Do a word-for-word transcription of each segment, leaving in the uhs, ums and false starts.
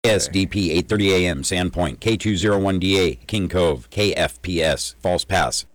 S D P eight thirty A M, Sandpoint, K two oh one D A, King Cove, K F P S, False Pass.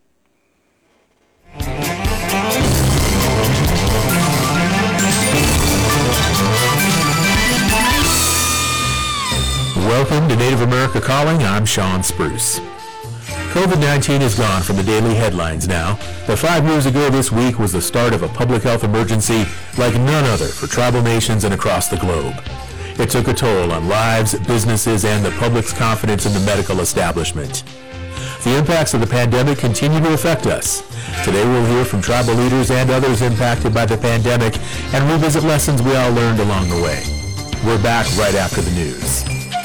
Welcome to Native America Calling. I'm Sean Spruce. covid nineteen is gone from the daily headlines now, but five years ago this week was the start of a public health emergency like none other for tribal nations and across the globe. It took a toll on lives, businesses, and the public's confidence in the medical establishment. The impacts of the pandemic continue to affect us. Today we'll hear from tribal leaders and others impacted by the pandemic and revisit lessons we all learned along the way. We're back right after the news.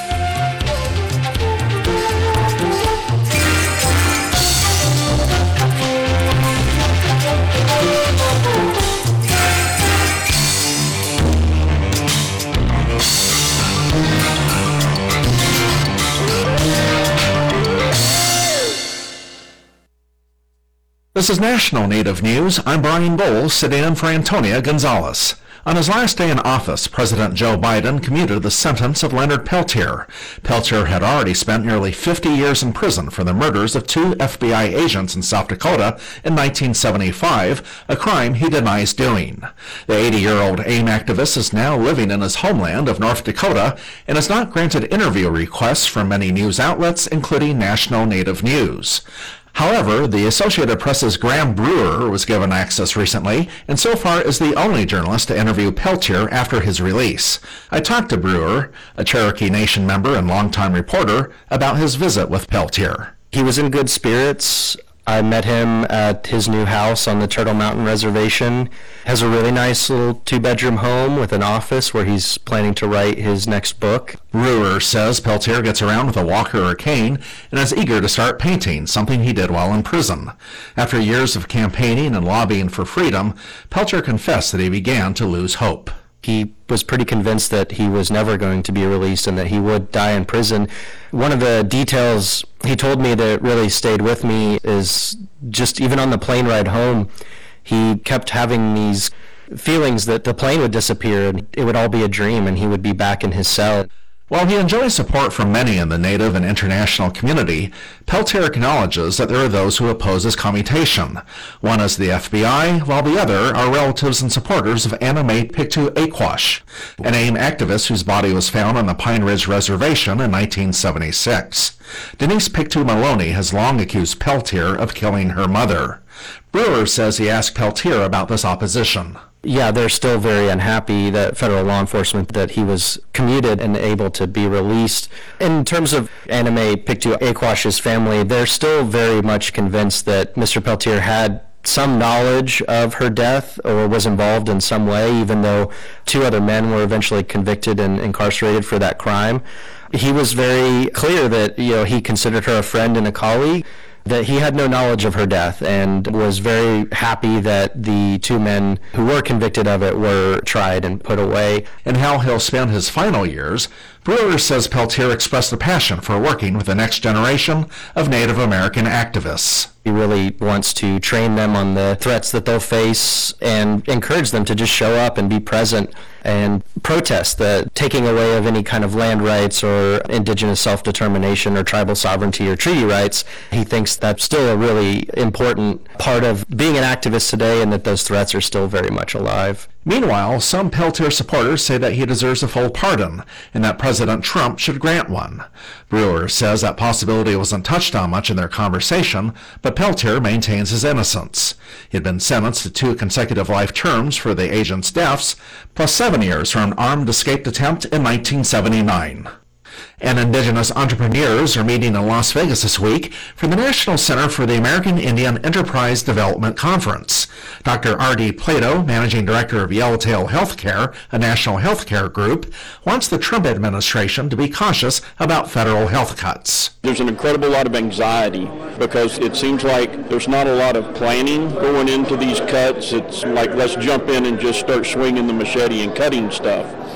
This is National Native News. I'm Brian Bowles, sitting in for Antonia Gonzalez. On his last day in office, President Joe Biden commuted the sentence of Leonard Peltier. Peltier had already spent nearly fifty years in prison for the murders of two F B I agents in South Dakota in nineteen seventy-five, a crime he denies doing. The eighty-year-old AIM activist is now living in his homeland of North Dakota and has not granted interview requests from many news outlets, including National Native News. However, the Associated Press's Graham Brewer was given access recently, and so far is the only journalist to interview Peltier after his release. I talked to Brewer, a Cherokee Nation member and longtime reporter, about his visit with Peltier. He was in good spirits. I met him at his new house on the Turtle Mountain Reservation. Has a really nice little two-bedroom home with an office where he's planning to write his next book. Brewer says Peltier gets around with a walker or cane and is eager to start painting, something he did while in prison. After years of campaigning and lobbying for freedom, Peltier confessed that he began to lose hope. He was pretty convinced that he was never going to be released and that he would die in prison. One of the details he told me that really stayed with me is just even on the plane ride home, he kept having these feelings that the plane would disappear and it would all be a dream and he would be back in his cell. While he enjoys support from many in the Native and international community, Peltier acknowledges that there are those who oppose his commutation. One is the F B I, while the other are relatives and supporters of Anna Mae Pictou Aquash, an AIM activist whose body was found on the Pine Ridge Reservation in nineteen seventy-six. Denise Pictou Maloney has long accused Peltier of killing her mother. Brewer says he asked Peltier about this opposition. Yeah, they're still very unhappy, that federal law enforcement, that he was commuted and able to be released. In terms of Anna Mae Pictou Aquash's family, they're still very much convinced that Mister Peltier had some knowledge of her death or was involved in some way, even though two other men were eventually convicted and incarcerated for that crime. He was very clear that, you know, he considered her a friend and a colleague, that he had no knowledge of her death and was very happy that the two men who were convicted of it were tried and put away. And how he'll spend his final years, Brewer says Peltier expressed a passion for working with the next generation of Native American activists. He really wants to train them on the threats that they'll face and encourage them to just show up and be present and protest the taking away of any kind of land rights or indigenous self-determination or tribal sovereignty or treaty rights. He thinks that's still a really important part of being an activist today and that those threats are still very much alive. Meanwhile, some Peltier supporters say that he deserves a full pardon and that President Trump should grant one. Brewer says that possibility wasn't touched on much in their conversation, but Peltier maintains his innocence. He had been sentenced to two consecutive life terms for the agent's deaths, plus seven years for an armed escape attempt in nineteen seventy-nine. And Indigenous entrepreneurs are meeting in Las Vegas this week for the National Center for the American Indian Enterprise Development Conference. Doctor R D Plato, Managing Director of Yellowtail Healthcare, a national healthcare group, wants the Trump administration to be cautious about federal health cuts. There's an incredible lot of anxiety because it seems like there's not a lot of planning going into these cuts. It's like, let's jump in and just start swinging the machete and cutting stuff.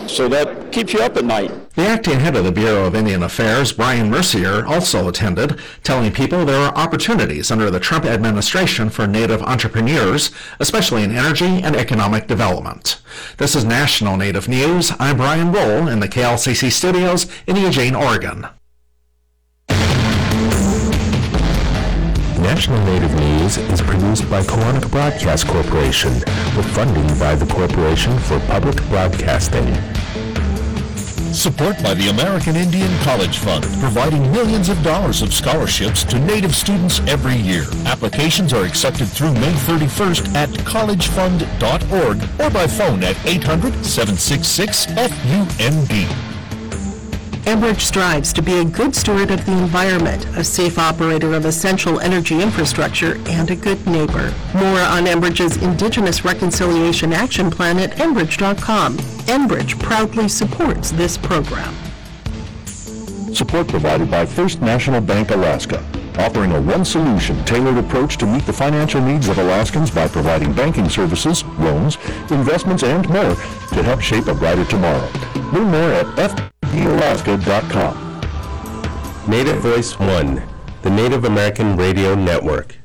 So that keeps you up at night. The acting head of the Bureau of Indian Affairs, Brian Mercier, also attended, telling people there are opportunities under the Trump administration for Native entrepreneurs, especially in energy and economic development. This is National Native News. I'm Brian Roll in the K L C C studios in Eugene, Oregon. National Native News is produced by Koahnic Broadcast Corporation with funding by the Corporation for Public Broadcasting. Support by the American Indian College Fund, providing millions of dollars of scholarships to Native students every year. Applications are accepted through May thirty-first at college fund dot org or by phone at eight hundred, seven six six, F U N D. Enbridge strives to be a good steward of the environment, a safe operator of essential energy infrastructure, and a good neighbor. More on Enbridge's Indigenous Reconciliation Action Plan at enbridge dot com. Enbridge proudly supports this program. Support provided by First National Bank Alaska, offering a one-solution tailored approach to meet the financial needs of Alaskans by providing banking services, loans, investments, and more to help shape a brighter tomorrow. Learn more at f d alaska dot com. Native Voice One, the Native American Radio Network.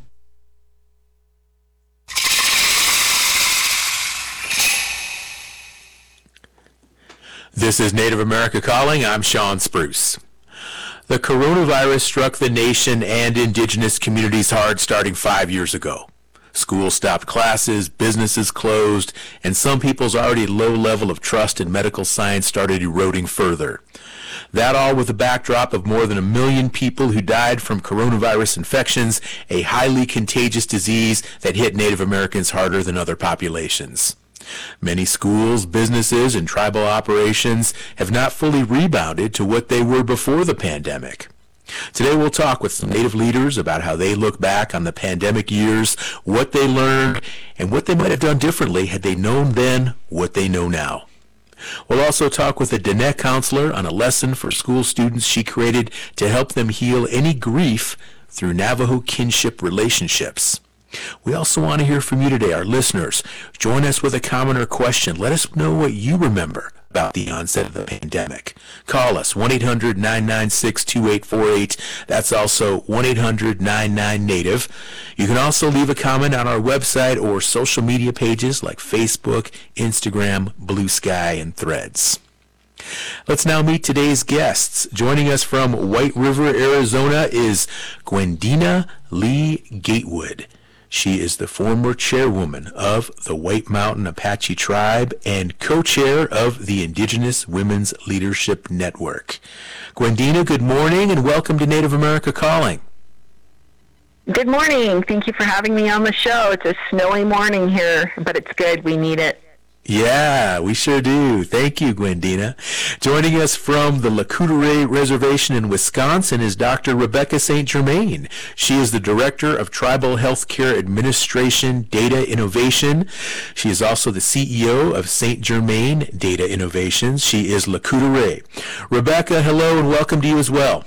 This is Native America Calling. I'm Sean Spruce. The coronavirus struck the nation and indigenous communities hard starting five years ago. Schools stopped classes, businesses closed, and some people's already low level of trust in medical science started eroding further. That all with the backdrop of more than a million people who died from coronavirus infections, a highly contagious disease that hit Native Americans harder than other populations. Many schools, businesses, and tribal operations have not fully rebounded to what they were before the pandemic. Today we'll talk with some Native leaders about how they look back on the pandemic years, what they learned, and what they might have done differently had they known then what they know now. We'll also talk with a Diné counselor on a lesson for school students she created to help them heal any grief through Navajo kinship relationships. We also want to hear from you today, our listeners. Join us with a comment or question. Let us know what you remember about the onset of the pandemic. Call us, one eight hundred, nine nine six, two eight four eight. That's also one eight hundred, nine nine, NATIVE. You can also leave a comment on our website or social media pages like Facebook, Instagram, Blue Sky, and Threads. Let's now meet today's guests. Joining us from White River, Arizona is Gwendina Lee Gatewood. She is the former chairwoman of the White Mountain Apache Tribe and co-chair of the Indigenous Women's Leadership Network. Gwendina, good morning and welcome to Native America Calling. Good morning. Thank you for having me on the show. It's a snowy morning here, but it's good. We need it. Yeah, we sure do. Thank you, Gwendina. Joining us from the Lakota Reservation in Wisconsin is Doctor Rebecca Saint Germain. She is the Director of Tribal Healthcare Administration Data Innovation. She is also the C E O of Saint Germain Data Innovations. She is Lakota. Rebecca, hello and welcome to you as well.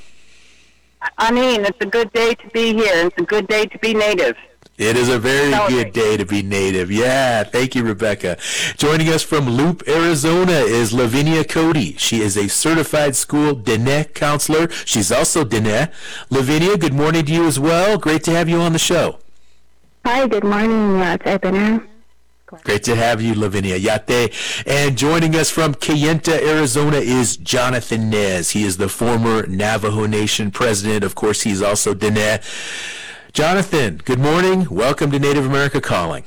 I mean, it's a good day to be here. It's a good day to be Native. It is a very good day to be Native. Yeah, thank you, Rebecca. Joining us from Loop, Arizona is Lavinia Cody. She is a certified school Diné counselor. She's also Diné. Lavinia, good morning to you as well. Great to have you on the show. Hi, good morning, Lavinia. Great to have you, Lavinia. Yate. And joining us from Kayenta, Arizona is Jonathan Nez. He is the former Navajo Nation president. Of course, he's also Diné. Jonathan, good morning. Welcome to Native America Calling.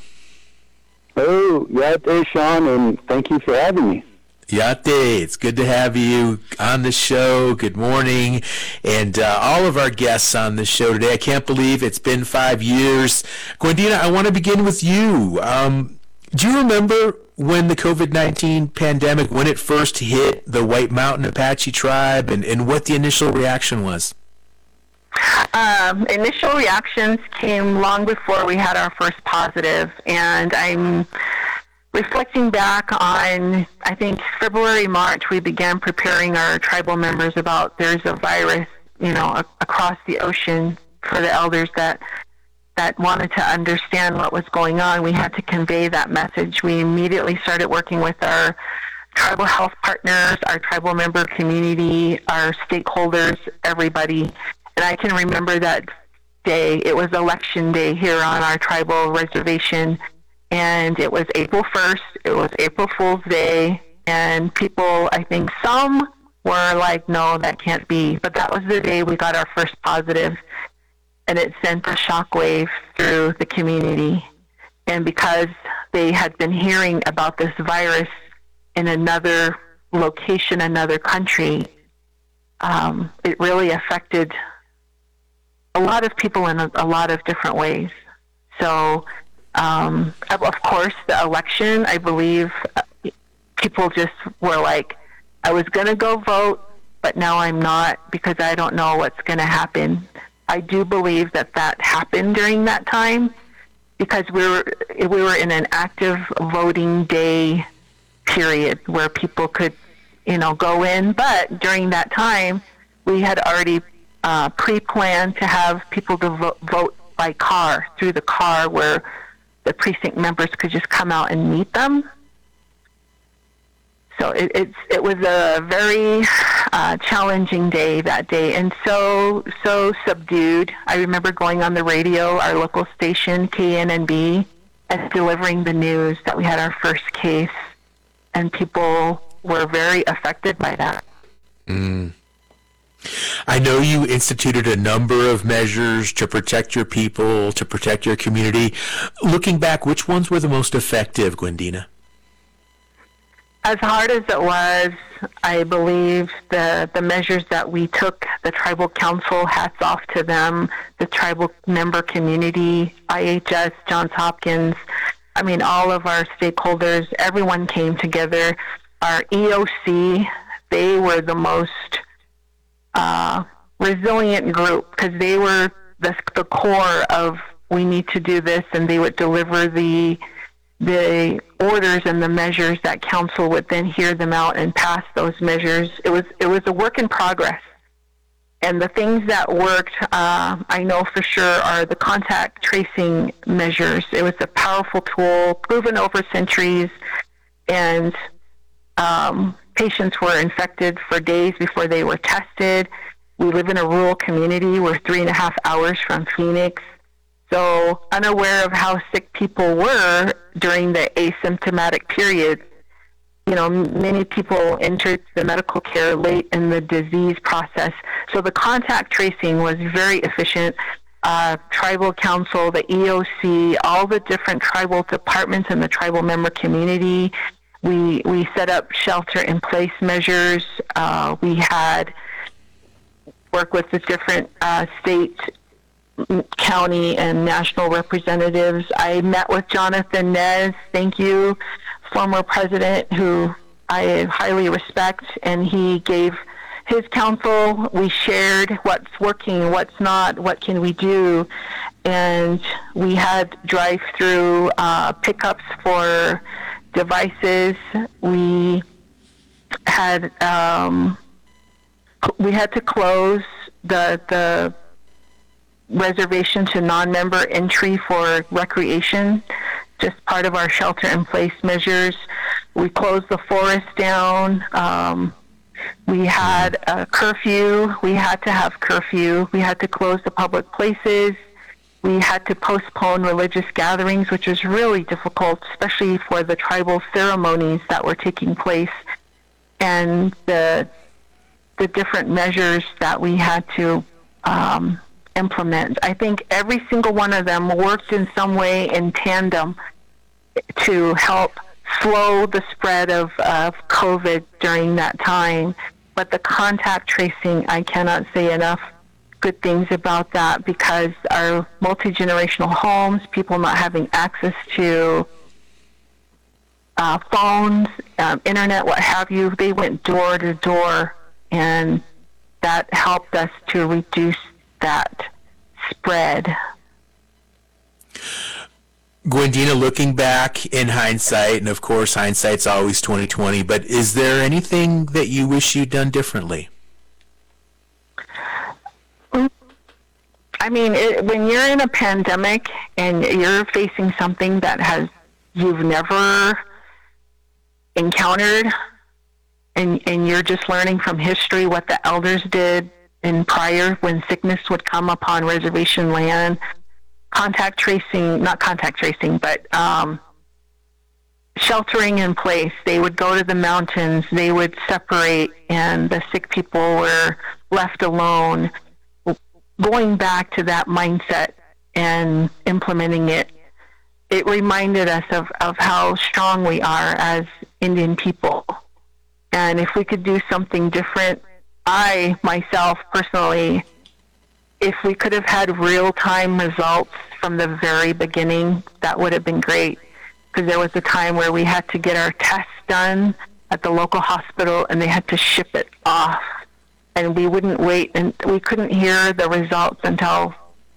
Oh, Yate, Sean, and thank you for having me. Yate, it's good to have you on the show. Good morning. And uh, all of our guests on the show today. I can't believe it's been five years. Gwendina, I want to begin with you. Um, do you remember when the COVID nineteen pandemic, when it first hit the White Mountain Apache tribe, and, and what the initial reaction was? Um, initial reactions came long before we had our first positive, and I'm reflecting back on, I think, February, March, we began preparing our tribal members about there's a virus, you know, a- across the ocean for the elders that that wanted to understand what was going on. We had to convey that message. We immediately started working with our tribal health partners, our tribal member community, our stakeholders, everybody. And I can remember that day. It was election day here on our tribal reservation, and it was April first. It was April Fool's Day, and people, I think some were like, no, that can't be. But that was the day we got our first positive, and it sent a shockwave through the community. And because they had been hearing about this virus in another location, another country, um, it really affected a lot of people in a, a lot of different ways. So, um, of, of course, the election, I believe uh, people just were like, I was going to go vote, but now I'm not because I don't know what's going to happen. I do believe that that happened during that time because we were we were in an active voting day period where people could, you know, go in. But during that time, we had already uh, pre-planned to have people to vote, vote by car, through the car, where the precinct members could just come out and meet them. So it, it's it was a very uh, challenging day that day, and so so subdued. I remember going on the radio, our local station, K N N B, and delivering the news that we had our first case, and people were very affected by that. Mm. I know you instituted a number of measures to protect your people, to protect your community. Looking back, which ones were the most effective, Gwendina? As hard as it was, I believe the, the measures that we took, the Tribal Council, hats off to them, the tribal member community, I H S, Johns Hopkins, I mean, all of our stakeholders, everyone came together. Our E O C, they were the most uh, resilient group because they were the, the core of we need to do this, and they would deliver the the orders and the measures that council would then hear them out and pass those measures. It was it was a work in progress. And the things that worked, uh, I know for sure, are the contact tracing measures. It was a powerful tool, proven over centuries, and um, patients were infected for days before they were tested. We live in a rural community. We're three and a half hours from Phoenix. So unaware of how sick people were during the asymptomatic period, you know, many people entered the medical care late in the disease process. So the contact tracing was very efficient. Uh, tribal council, the E O C, all the different tribal departments in the tribal member community, we we set up shelter-in-place measures. Uh, we had work with the different uh, state, county, and national representatives. I met with Jonathan Nez, thank you, former president, who I highly respect, and he gave his counsel. We shared what's working, what's not, what can we do, and we had drive-through uh, pickups for devices. We had um, we had to close the the reservation to non-member entry for recreation, just part of our shelter-in-place measures. We closed the forest down. Um, we had a curfew. We had to have curfew. We had to close the public places. We had to postpone religious gatherings, which was really difficult, especially for the tribal ceremonies that were taking place, and the the different measures that we had to um, implement. I think every single one of them worked in some way in tandem to help slow the spread of, of COVID during that time. But the contact tracing, I cannot say enough good things about that, because our multi-generational homes, people not having access to uh, phones, um, internet, what have you, they went door to door, and that helped us to reduce that spread. Gwendina, looking back in hindsight, and of course hindsight's always twenty twenty, but is there anything that you wish you'd done differently? I mean, it, when you're in a pandemic and you're facing something that has you've never encountered, and, and you're just learning from history what the elders did in prior when sickness would come upon reservation land. Contact tracing, not contact tracing, but um, sheltering in place. They would go to the mountains, they would separate, and the sick people were left alone. Going back to that mindset and implementing it, it reminded us of, of how strong we are as Indian people. And if we could do something different, I, myself, personally, if we could have had real-time results from the very beginning, that would have been great. Because there was a time where we had to get our tests done at the local hospital, and they had to ship it off. And we wouldn't wait, and we couldn't hear the results until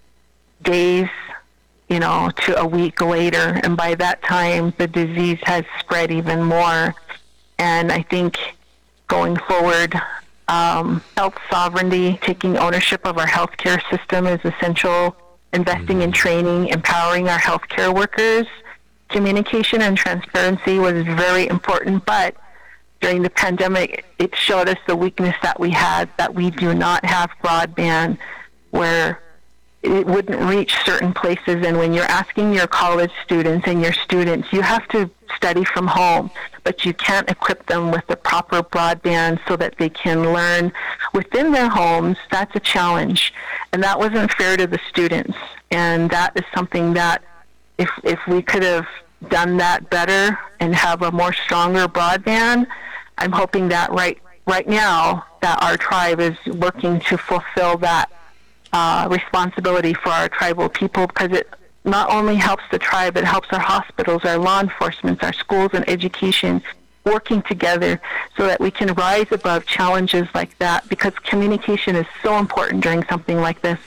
days, you know, to a week later. And by that time, the disease has spread even more. And I think going forward, um, health sovereignty, taking ownership of our healthcare system is essential. Investing in training, empowering our healthcare workers. Communication and transparency was very important, but during the pandemic, it showed us the weakness that we had, that we do not have broadband, where it wouldn't reach certain places. And when you're asking your college students and your students, you have to study from home, but you can't equip them with the proper broadband so that they can learn within their homes. That's a challenge. And that wasn't fair to the students. And that is something that if if we could have done that better and have a more stronger broadband, I'm hoping that right right now that our tribe is working to fulfill that uh, responsibility for our tribal people, because it not only helps the tribe, it helps our hospitals, our law enforcement, our schools and education working together so that we can rise above challenges like that, because communication is so important during something like this.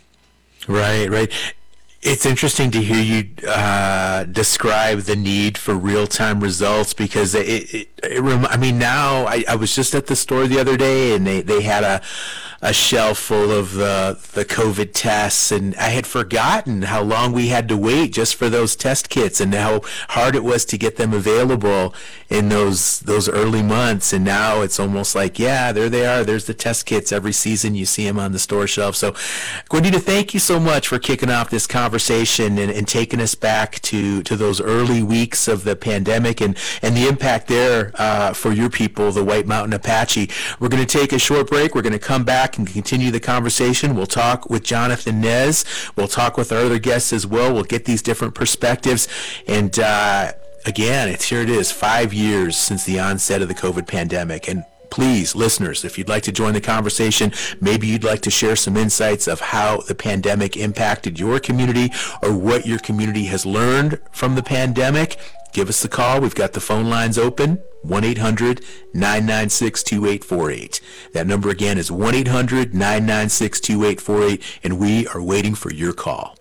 Right, right. It's interesting to hear you uh, describe the need for real-time results, because it, it, it rem- I mean, now I, I was just at the store the other day, and they, they had a a shelf full of the the COVID tests, and I had forgotten how long we had to wait just for those test kits, and how hard it was to get them available in those those early months. And now it's almost like, yeah, there they are. There's the test kits. Every season you see them on the store shelf. So, Gordita, thank you so much for kicking off this conversation and, and taking us back to, to those early weeks of the pandemic and, and the impact there uh, for your people, the White Mountain Apache. We're going to take a short break. We're going to come back and continue the conversation. We'll talk with Jonathan Nez. We'll talk with our other guests as well. We'll get these different perspectives. And uh, again, it's here it is, five years since the onset of the COVID pandemic. And please, listeners, if you'd like to join the conversation, maybe you'd like to share some insights of how the pandemic impacted your community or what your community has learned from the pandemic, give us a call. We've got the phone lines open, one eight hundred nine nine six two eight four eight. That number again is one eight hundred nine nine six two eight four eight, and we are waiting for your call.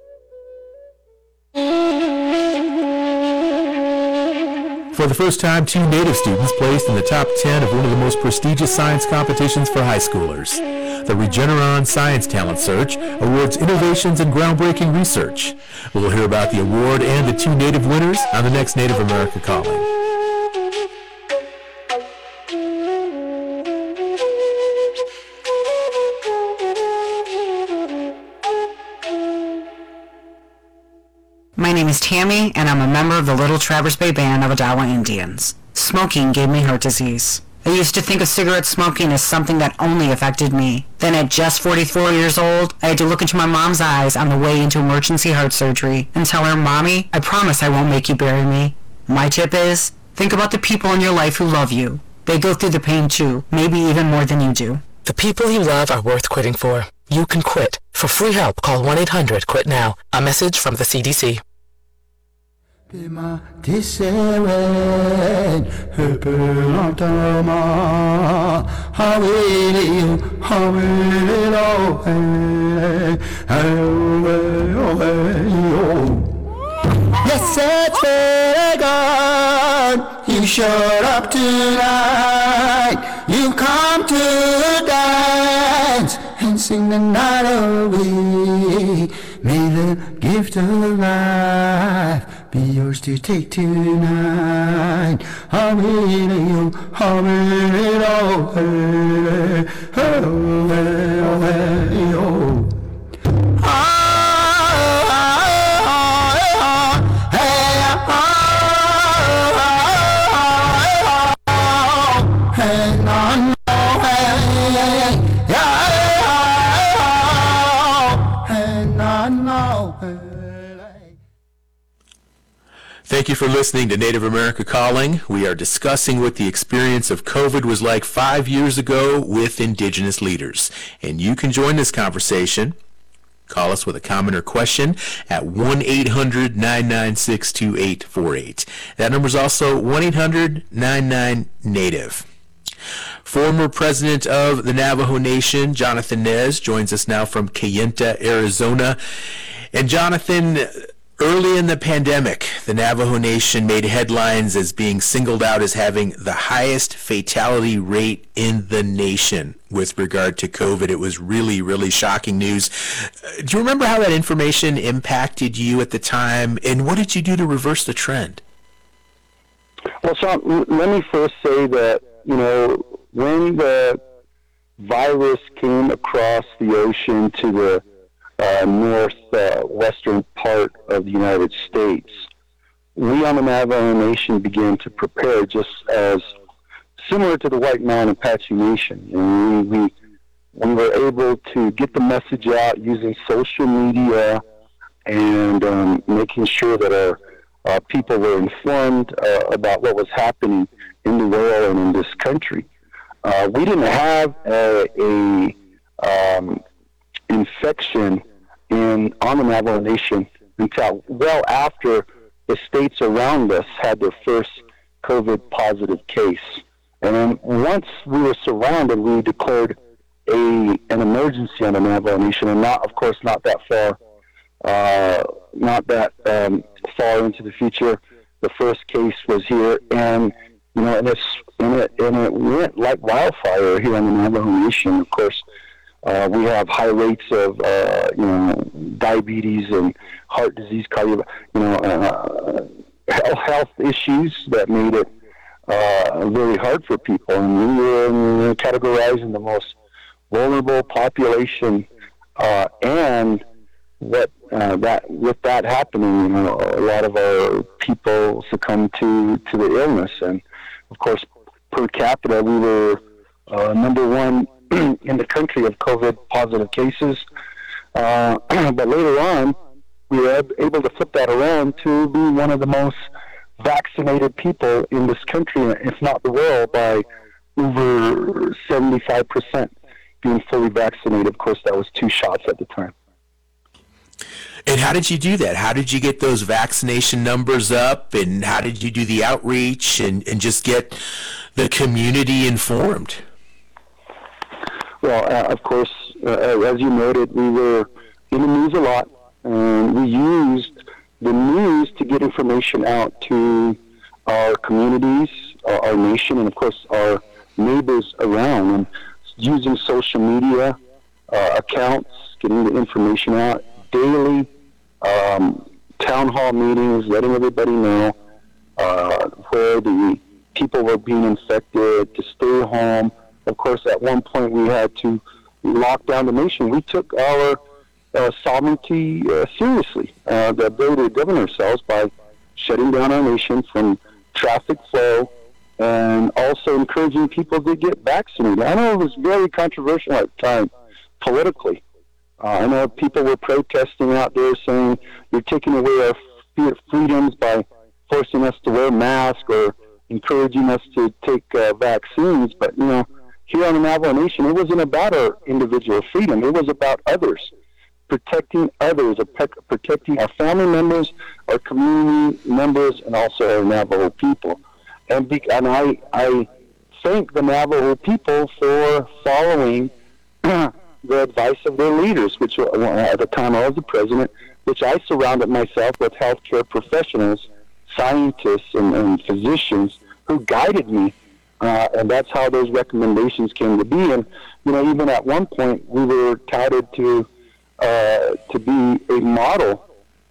For the first time, two Native students placed in the top ten of one of the most prestigious science competitions for high schoolers. The Regeneron Science Talent Search awards innovations and groundbreaking research. We'll hear about the award and the two Native winners on the next Native America Calling. My name is Tammy, and I'm a member of the Little Traverse Bay Band of Odawa Indians. Smoking gave me heart disease. I used to think of cigarette smoking as something that only affected me. Then at just forty-four years old, I had to look into my mom's eyes on the way into emergency heart surgery and tell her, "Mommy, I promise I won't make you bury me." My tip is, think about the people in your life who love you. They go through the pain too, maybe even more than you do. The people you love are worth quitting for. You can quit. For free help, call one eight hundred quit now. A message from the C D C. Yes, it's God. You showed up tonight. You come to dance and sing the night away. May the gift of life be yours to take tonight. I'll be you, I'll be it all. Hey, hey, hey, hey, oh. Thank you for listening to Native America Calling. We are discussing what the experience of COVID was like five years ago with Indigenous leaders. And you can join this conversation. Call us with a comment or question at one eight hundred nine nine six two eight four eight. That number is also one eight hundred nine nine NATIVE. Former president of the Navajo Nation, Jonathan Nez, joins us now from Kayenta, Arizona. And Jonathan, early in the pandemic, the Navajo Nation made headlines as being singled out as having the highest fatality rate in the nation with regard to COVID. It was really, really shocking news. Uh, do you remember how that information impacted you at the time, and what did you do to reverse the trend? Well, Sean, let me first say that, you know, when the virus came across the ocean to the uh, northwestern uh, part of the United States, we on the Navajo Nation began to prepare just as similar to the White Mountain Apache Nation. And we, we, we were able to get the message out using social media and um, making sure that our uh, people were informed uh, about what was happening in the world and in this country. Uh, we didn't have a, a um, infection in on the Navajo Nation until well after the states around us had their first COVID positive case. And then once we were surrounded, we declared a an emergency on the Navajo Nation, and not, of course, not that far, uh, not that um, far into the future. The first case was here, and you know, and, it's, and it and it went like wildfire here on the Navajo Nation. Of course, uh, we have high rates of uh, you know diabetes and heart disease, cardio, you know, uh, health health issues that made it uh, very hard for people, and we were categorized in the most vulnerable population, uh, and what uh, that with that happening, you know, a lot of our people succumbed to to the illness, and of course, per capita, we were uh, number one in the country of COVID positive cases. Uh, but later on, we were able to flip that around to be one of the most vaccinated people in this country, if not the world, by over seventy-five percent being fully vaccinated. Of course, that was two shots at the time. And how did you do that? How did you get those vaccination numbers up, and how did you do the outreach and, and just get the community informed? Well, uh, of course, uh, as you noted, we were in the news a lot, and we used the news to get information out to our communities, our, our nation, and of course our neighbors around, and using social media uh, accounts, getting the information out daily, um, town hall meetings, letting everybody know uh, where the people were being infected, to stay home. Of course, at one point we had to lock down the nation. We took our uh, sovereignty uh, seriously, uh, the ability to govern ourselves by shutting down our nation from traffic flow, and also encouraging people to get vaccinated. I know it was very controversial at the time, politically. Uh, I know people were protesting out there saying, you're taking away our freedoms by forcing us to wear masks or encouraging us to take uh, vaccines. But, you know, here on the Navajo Nation, it wasn't about our individual freedom. It was about others, protecting others, protecting our family members, our community members, and also our Navajo people. And, be, and I, I thank the Navajo people for following the advice of their leaders, which at the time I was the president, which I surrounded myself with healthcare professionals, scientists, and, and physicians who guided me, uh, and that's how those recommendations came to be. And you know, even at one point, we were touted to uh, to be a model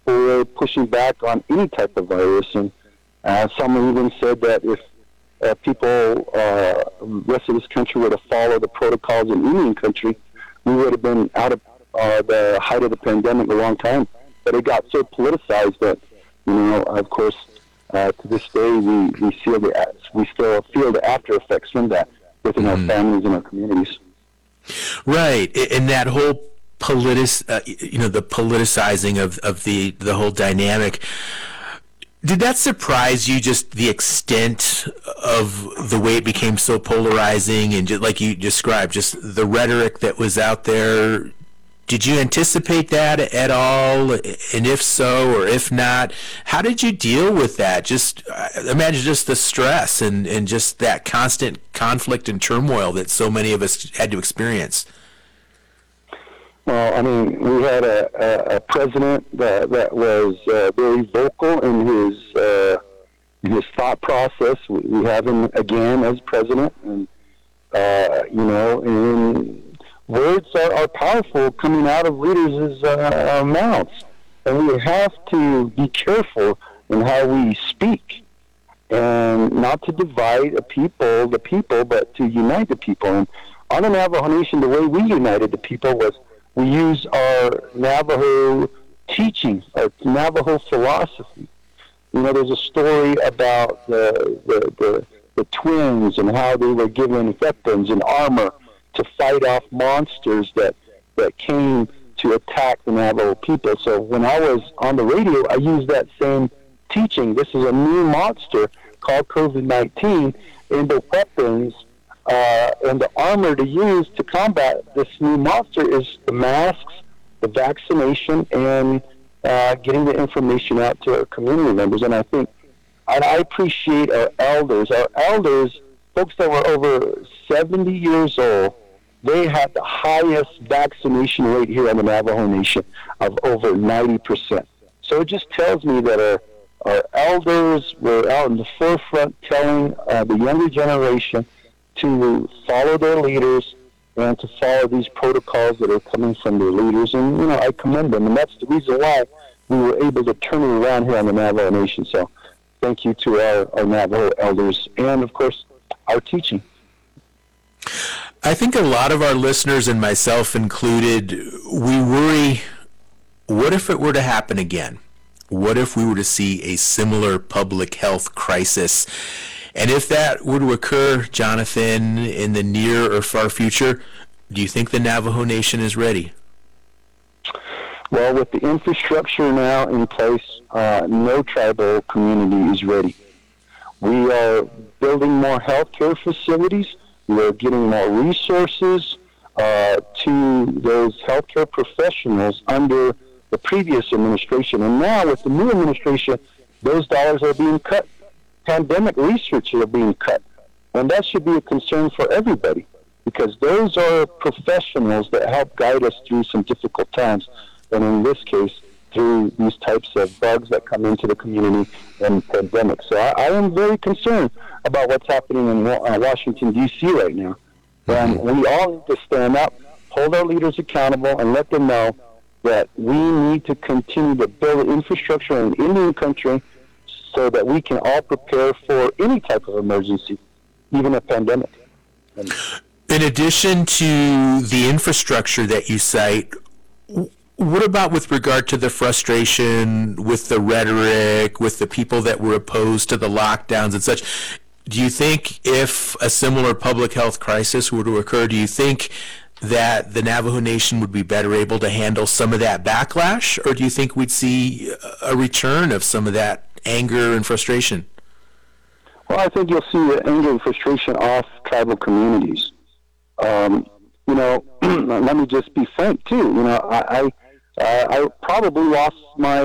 for pushing back on any type of virus. And uh, some even said that if uh, people, uh, the rest of this country were to follow the protocols in Indian country, we would have been out of uh, the height of the pandemic a long time. But it got so politicized that, you know, of course, uh, to this day, we, we, feel the, we still feel the after effects from that within mm-hmm. our families and our communities. Right, and that whole politic, uh, you know, the politicizing of, of the, the whole dynamic. Did that surprise you, just the extent of the way it became so polarizing and just like you described, just the rhetoric that was out there? Did you anticipate that at all? And if so, or if not, how did you deal with that? Just uh, imagine just the stress and, and just that constant conflict and turmoil that so many of us had to experience. Well, I mean, we had a, a, a president that, that was uh, very vocal in his uh, in his thought process. We, we have him again as president, and uh, you know, and words are, are powerful coming out of leaders' uh, mouths, and we have to be careful in how we speak, and not to divide a people, the people, but to unite the people. And on the Navajo Nation, the way we united the people was we use our Navajo teachings, our Navajo philosophy. You know, there's a story about the, the, the, the twins and how they were given weapons and armor to fight off monsters that, that came to attack the Navajo people. So when I was on the radio, I used that same teaching. This is a new monster called COVID nineteen, and the weapons Uh, and the armor to use to combat this new monster is the masks, the vaccination, and uh, getting the information out to our community members. And I think, and I appreciate our elders. Our elders, folks that were over seventy years old, they had the highest vaccination rate here on the Navajo Nation of over ninety percent. So it just tells me that our, our elders were out in the forefront telling uh, the younger generation to follow their leaders and to follow these protocols that are coming from their leaders. And, you know, I commend them. And that's the reason why we were able to turn it around here on the Navajo Nation. So thank you to our, our Navajo elders and, of course, our teaching. I think a lot of our listeners, and myself included, we worry, what if it were to happen again? What if we were to see a similar public health crisis? And if that were to occur, Jonathan, in the near or far future, do you think the Navajo Nation is ready? Well, with the infrastructure now in place, uh, no tribal community is ready. We are building more healthcare facilities. We are getting more resources uh, to those healthcare professionals under the previous administration. And now with the new administration, those dollars are being cut. Pandemic research are being cut. And that should be a concern for everybody, because those are professionals that help guide us through some difficult times. And in this case, through these types of bugs that come into the community and pandemics. So I, I am very concerned about what's happening in uh, Washington, D C right now. And we all need to stand up, hold our leaders accountable, and let them know that we need to continue to build infrastructure in Indian country so that we can all prepare for any type of emergency, even a pandemic. And in addition to the infrastructure that you cite, what about with regard to the frustration with the rhetoric, with the people that were opposed to the lockdowns and such? Do you think if a similar public health crisis were to occur, do you think that the Navajo Nation would be better able to handle some of that backlash, or do you think we'd see a return of some of that anger and frustration? Well, I think you'll see the anger and frustration off tribal communities. Um, you know, let me just be frank too. You know, I I, uh, I probably lost my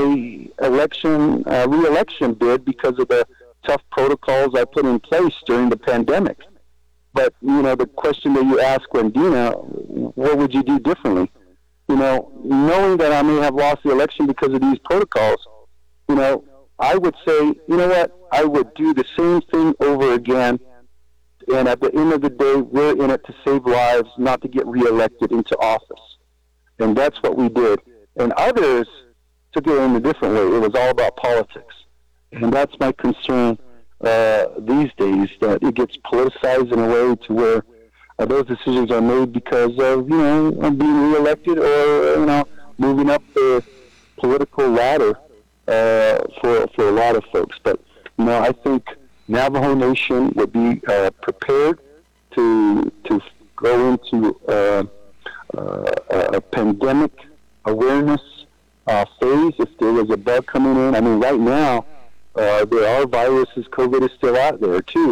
election uh, re-election bid because of the tough protocols I put in place during the pandemic. But you know, the question that you asked Gwendina, what would you do differently? You know, knowing that I may have lost the election because of these protocols, you know, I would say, you know what, I would do the same thing over again, and at the end of the day, we're in it to save lives, not to get reelected into office. And that's what we did. And others took it in a different way. It was all about politics. And that's my concern uh, these days, that it gets politicized in a way to where uh, those decisions are made because of, you know, being reelected or, you know, moving up the political ladder uh, for for a lot of folks. But, you know, I think Navajo Nation would be uh, prepared to to go into uh, uh, a pandemic awareness uh, phase if there was a bug coming in. I mean, right now, uh, there are viruses. COVID is still out there, too.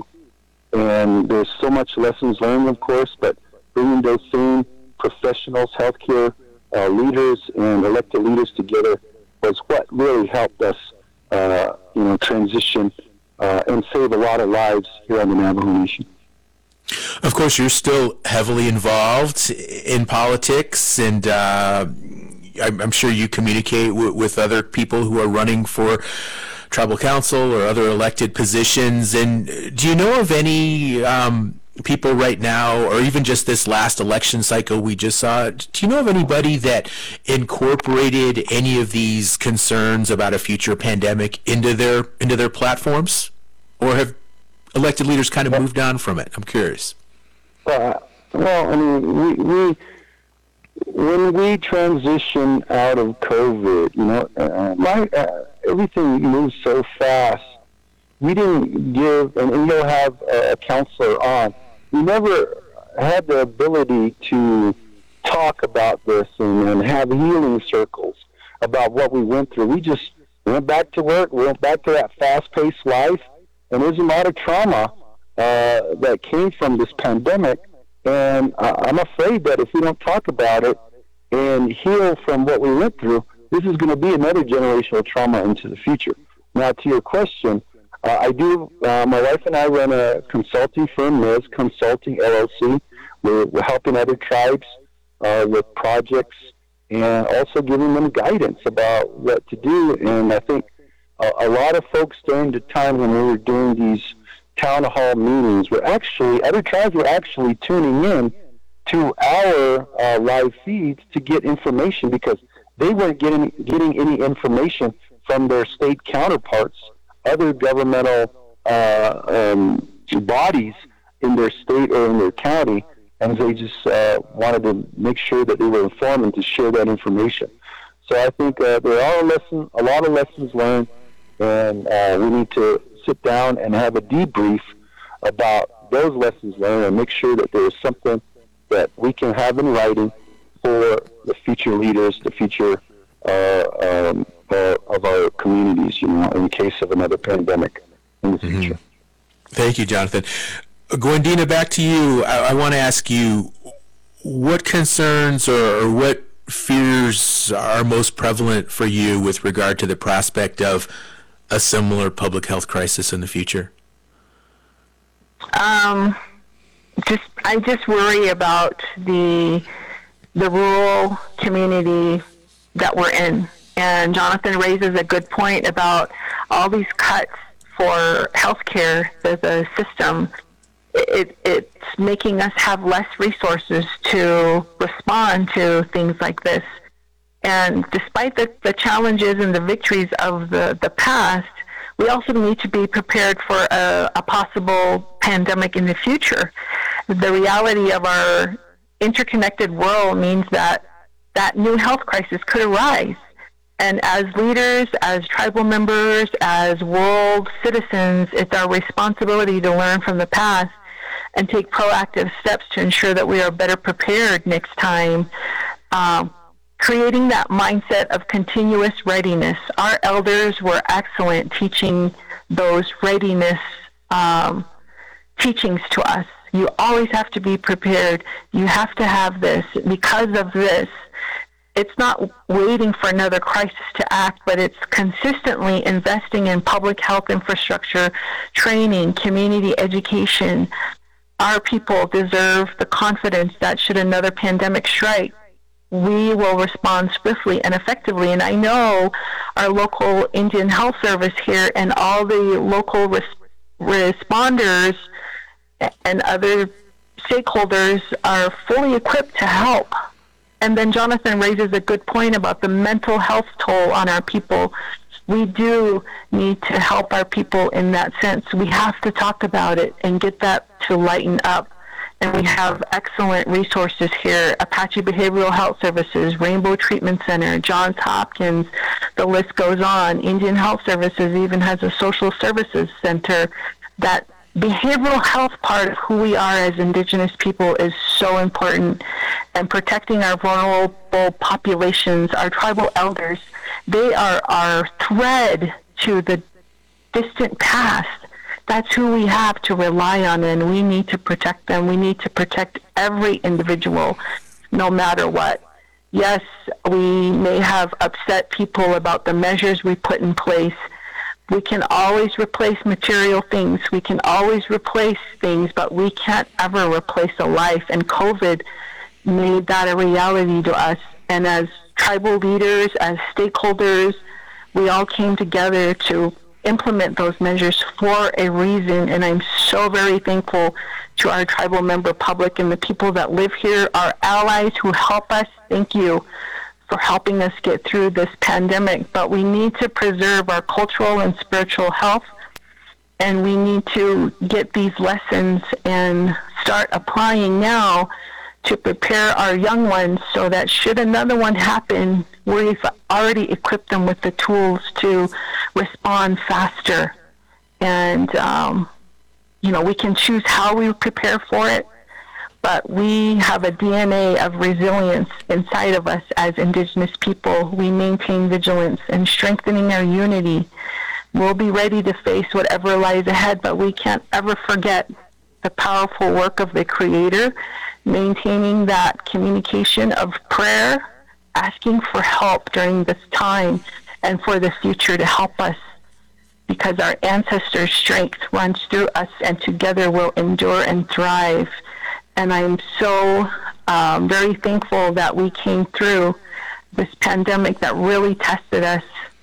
And there's so much lessons learned, of course, but bringing those same professionals, healthcare uh, leaders, and elected leaders together was what really helped us, uh, you know, transition uh, and save a lot of lives here on the Navajo Nation. Of course, you're still heavily involved in politics, and uh, I'm, I'm sure you communicate w- with other people who are running for tribal council or other elected positions. And do you know of any um, people right now, or even just this last election cycle we just saw, do you know of anybody that incorporated any of these concerns about a future pandemic into their into their platforms, or have elected leaders kind of moved on from it? I'm curious. Uh, well, I mean, we, we when we transition out of COVID, you know, uh, my, uh, everything moves so fast. We didn't give, and, and you'll have a counselor on. We never had the ability to talk about this and, and have healing circles about what we went through. We just went back to work, we went back to that fast-paced life, and there's a lot of trauma uh, that came from this pandemic. And uh, I'm afraid that if we don't talk about it and heal from what we went through, this is going to be another generational trauma into the future. Now, to your question, uh, I do, uh, my wife and I run a consulting firm, Miz Consulting L L C. We're, we're helping other tribes uh, with projects and also giving them guidance about what to do. And I think a, a lot of folks during the time when we were doing these town hall meetings were actually, other tribes were actually tuning in to our uh, live feeds to get information, because they weren't getting getting any information from their state counterparts, other governmental uh, um, bodies in their state or in their county, and they just uh, wanted to make sure that they were informed and to share that information. So I think uh, there are a lesson, a lot of lessons learned, and uh, we need to sit down and have a debrief about those lessons learned and make sure that there is something that we can have in writing for the future leaders, the future uh, um, uh, of our communities, you know, in case of another pandemic in the future. Mm-hmm. Thank you, Jonathan. Gwendina, back to you. I, I want to ask you, what concerns or, or what fears are most prevalent for you with regard to the prospect of a similar public health crisis in the future? Um, just I just worry about the the rural community that we're in. And Jonathan raises a good point about all these cuts for healthcare as a system. It, it's making us have less resources to respond to things like this. And despite the, the challenges and the victories of the, the past, we also need to be prepared for a, a possible pandemic in the future. The reality of our interconnected world means that that new health crisis could arise. And as leaders, as tribal members, as world citizens, it's our responsibility to learn from the past and take proactive steps to ensure that we are better prepared next time. Um, creating that mindset of continuous readiness. Our elders were excellent teaching those readiness um, teachings to us. You always have to be prepared. You have to have this. Because of this, it's not waiting for another crisis to act, but it's consistently investing in public health infrastructure, training, community education. Our people deserve the confidence that should another pandemic strike, we will respond swiftly and effectively. And I know our local Indian Health Service here and all the local res- responders and other stakeholders are fully equipped to help. And then Jonathan raises a good point about the mental health toll on our people. We do need to help our people in that sense. We have to talk about it and get that to lighten up. And we have excellent resources here, Apache Behavioral Health Services, Rainbow Treatment Center, Johns Hopkins, the list goes on. Indian Health Services even has a social services center. That behavioral health part of who we are as Indigenous people is so important. And protecting our vulnerable populations, our tribal elders, they are our thread to the distant past. That's who we have to rely on, and we need to protect them. We need to protect every individual, no matter what. Yes, we may have upset people about the measures we put in place. We can always replace material things. We can always replace things, but we can't ever replace a life. And COVID made that a reality to us. And as tribal leaders, as stakeholders, we all came together to implement those measures for a reason, and I'm so very thankful to our tribal member public and the people that live here, our allies who help us. Thank you for helping us get through this pandemic. But we need to preserve our cultural and spiritual health, and we need to get these lessons and start applying now to prepare our young ones so that should another one happen, we've already equipped them with the tools to respond faster. And, um, you know, we can choose how we prepare for it, but we have a D N A of resilience inside of us as Indigenous people. We maintain vigilance and strengthening our unity. We'll be ready to face whatever lies ahead, but we can't ever forget the powerful work of the Creator, maintaining that communication of prayer, asking for help during this time and for the future to help us, because our ancestors' strength runs through us, and together we'll endure and thrive. And I'm so um, very thankful that we came through this pandemic that really tested us,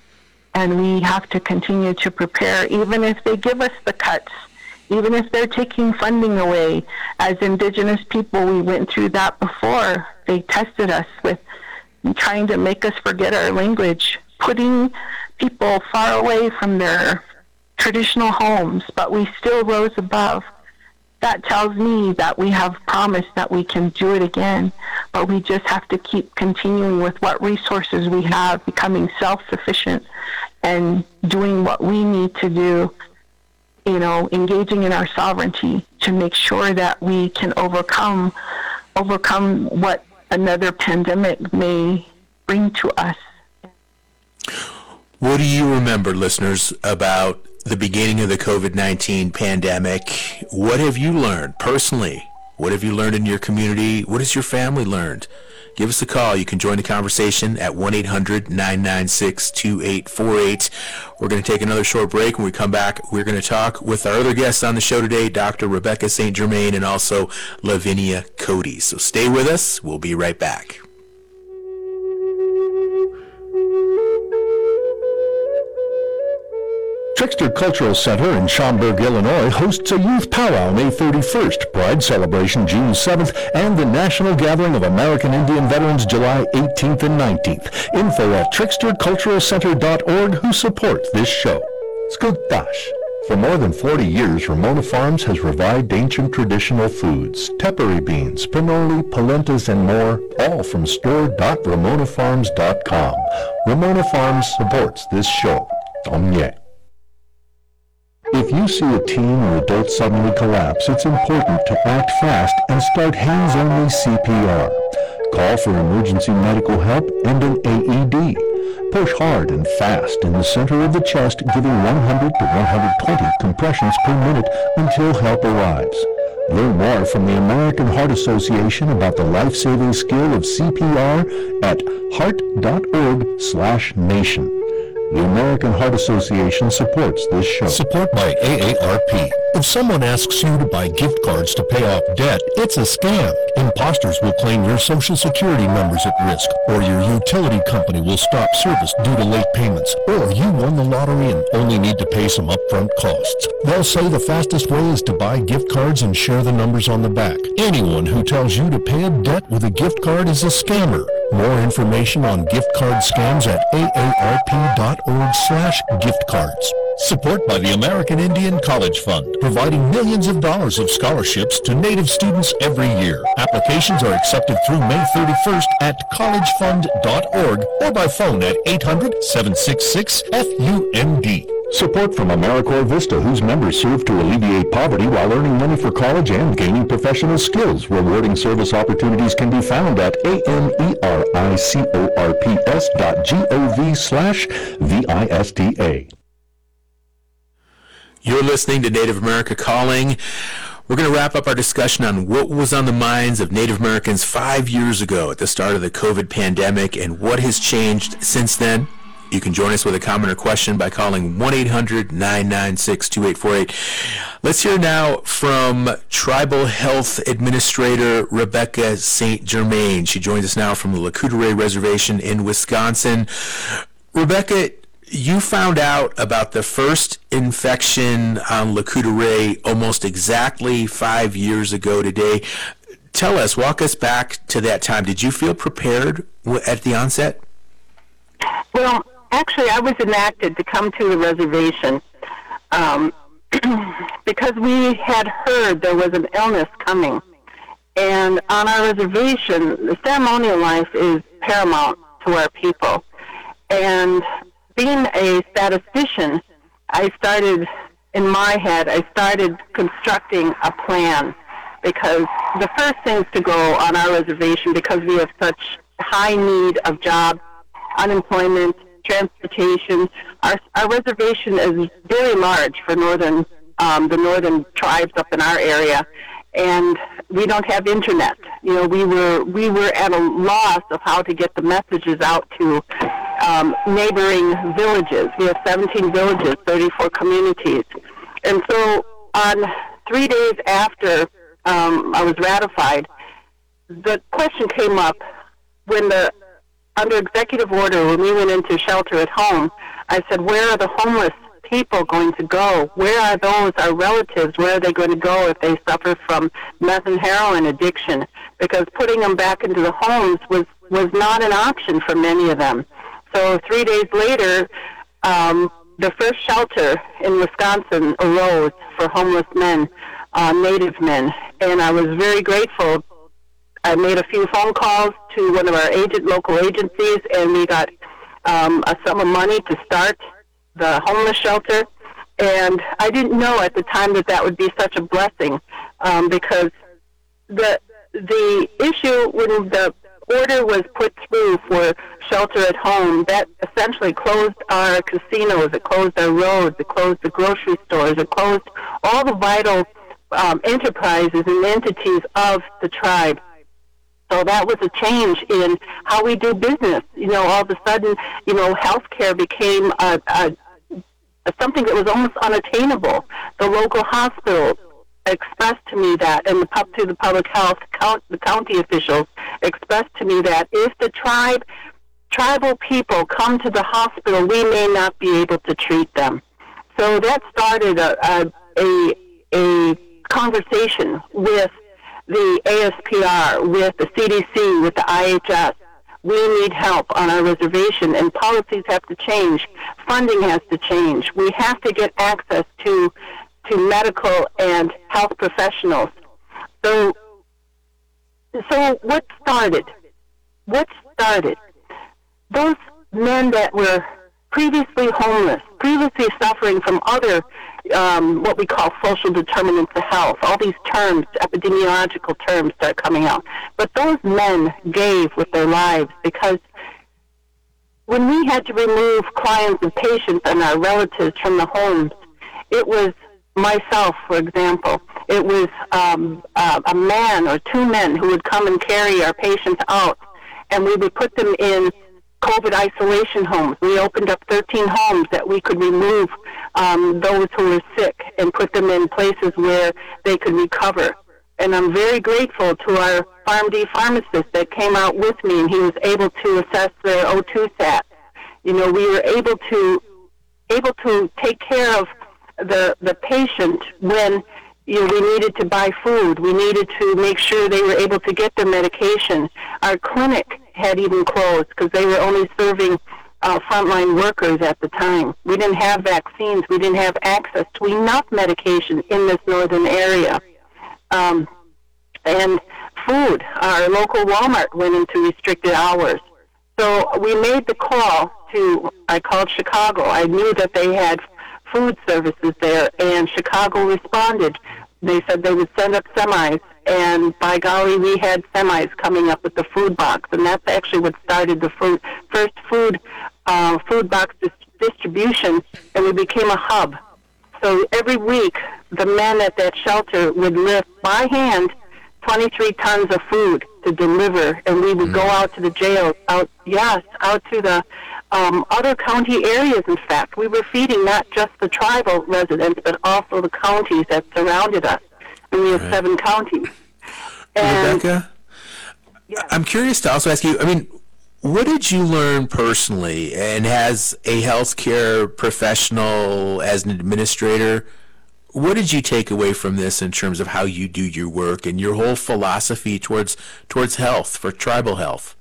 and we have to continue to prepare, even if they give us the cuts. Even if they're taking funding away. As Indigenous people, we went through that before. They tested us with trying to make us forget our language, putting people far away from their traditional homes, but we still rose above. That tells me that we have promised that we can do it again, but we just have to keep continuing with what resources we have, becoming self-sufficient and doing what we need to do, you know, engaging in our sovereignty to make sure that we can overcome overcome what another pandemic may bring to us. What do you remember, listeners, about the beginning of the COVID nineteen pandemic? What have you learned personally? What have you learned in your community? What has your family learned? Give us a call. You can join the conversation at one eight hundred nine nine six two eight four eight. We're going to take another short break. When we come back, we're going to talk with our other guests on the show today, Doctor Rebecca Saint Germain and also Lavinia Cody. So stay with us. We'll be right back. Trickster Cultural Center in Schaumburg, Illinois hosts a youth powwow May thirty-first, Pride Celebration June seventh, and the National Gathering of American Indian Veterans July eighteenth and nineteenth. Info at trickster cultural center dot org, who support this show. Skultash. For more than forty years, Ramona Farms has revived ancient traditional foods, tepary beans, pinoli, polentas, and more, all from store dot ramona farms dot com. Ramona Farms supports this show. Omye. If you see a teen or adult suddenly collapse, it's important to act fast and start hands-only C P R. Call for emergency medical help and an A E D. Push hard and fast in the center of the chest, giving one hundred to one hundred twenty compressions per minute until help arrives. Learn more from the American Heart Association about the life-saving skill of C P R at heart dot org slash nation. The American Heart Association supports this show. Support by A A R P. If someone asks you to buy gift cards to pay off debt, it's a scam. Imposters will claim your Social Security number's at risk, or your utility company will stop service due to late payments, or you won the lottery and only need to pay some upfront costs. They'll say the fastest way is to buy gift cards and share the numbers on the back. Anyone who tells you to pay a debt with a gift card is a scammer. More information on gift card scams at aarp.org slash gift cards. Support by the American Indian College Fund, providing millions of dollars of scholarships to Native students every year. Applications are accepted through May thirty-first at college fund dot org or by phone at eight hundred, seven six six, F U N D. Support from AmeriCorps Vista, whose members serve to alleviate poverty while earning money for college and gaining professional skills. Rewarding service opportunities can be found at A-M-E-R-I-C-O-R-P-S dot G-O-V slash V-I-S-T-A. You're listening to Native America Calling. We're going to wrap up our discussion on what was on the minds of Native Americans five years ago at the start of the COVID pandemic and what has changed since then. You can join us with a comment or question by calling one eight hundred, nine nine six, two eight four eight. Let's hear now from Tribal Health Administrator Rebecca Saint Germain. She joins us now from the Lakota Reservation in Wisconsin. Rebecca, you found out about the first infection on Lakota almost exactly five years ago today. Tell us, walk us back to that time. Did you feel prepared at the onset? Well, actually, I was enacted to come to the reservation um, because we had heard there was an illness coming. And on our reservation, the ceremonial life is paramount to our people. And being a statistician, I started, in my head, I started constructing a plan because the first things to go on our reservation, because we have such high need of jobs, unemployment, transportation. Our, our reservation is very large for northern, um, the northern tribes up in our area, and we don't have internet. You know, we were we were at a loss of how to get the messages out to um, neighboring villages. We have seventeen villages, thirty-four communities, and so on three days after um, I was ratified, the question came up when the under executive order, when we went into shelter at home, I said, where are the homeless people going to go? Where are those, our relatives, where are they going to go if they suffer from meth and heroin addiction? Because putting them back into the homes was, was not an option for many of them. So three days later, um, the first shelter in Wisconsin arose for homeless men, uh, Native men, and I was very grateful. I made a few phone calls to one of our agent, local agencies, and we got um, a sum of money to start the homeless shelter. And I didn't know at the time that that would be such a blessing um, because the the issue when the order was put through for shelter at home, that essentially closed our casinos, it closed our roads, it closed the grocery stores, it closed all the vital um, enterprises and entities of the tribe. So that was a change in how we do business. You know, all of a sudden, you know, healthcare became a, a, a something that was almost unattainable. The local hospitals expressed to me that, and the pub through the public health, count, the county officials expressed to me that if the tribe, tribal people come to the hospital, we may not be able to treat them. So that started a a, a, a conversation with the A S P R, with the C D C, with the I H S. We need help on our reservation, and policies have to change. Funding has to change. We have to get access to to medical and health professionals. So, so what started? What started? Those men that were previously homeless, previously suffering from other Um, what we call social determinants of health. All these terms, epidemiological terms, start coming out. But those men gave with their lives because when we had to remove clients and patients and our relatives from the homes, it was myself, for example. It was um, uh, a man or two men who would come and carry our patients out, and we would put them in COVID isolation homes. We opened up thirteen homes that we could remove um, those who were sick and put them in places where they could recover. And I'm very grateful to our PharmD pharmacist that came out with me, and he was able to assess their O two sat. You know, we were able to able to take care of the the patient when, you know, we needed to buy food. We needed to make sure they were able to get their medication. Our clinic had even closed because they were only serving uh, frontline workers at the time. We didn't have vaccines. We didn't have access to enough medication in this northern area. Um, and food, our local Walmart went into restricted hours. So we made the call to, I called Chicago. I knew that they had food services there, and Chicago responded. They said they would send up semis, and by golly, we had semis coming up with the food box, and that's actually what started the food, first food uh, food box dis- distribution, and we became a hub. So every week, the men at that shelter would lift by hand twenty-three tons of food to deliver, and we would mm. go out to the jails, out yes, out to the um, other county areas. In fact, we were feeding not just the tribal residents, but also the counties that surrounded us, and we have right. seven counties. And, Rebecca, yes. I'm curious to also ask you, I mean, what did you learn personally, and as a healthcare professional, as an administrator, what did you take away from this in terms of how you do your work and your whole philosophy towards towards health, for tribal health?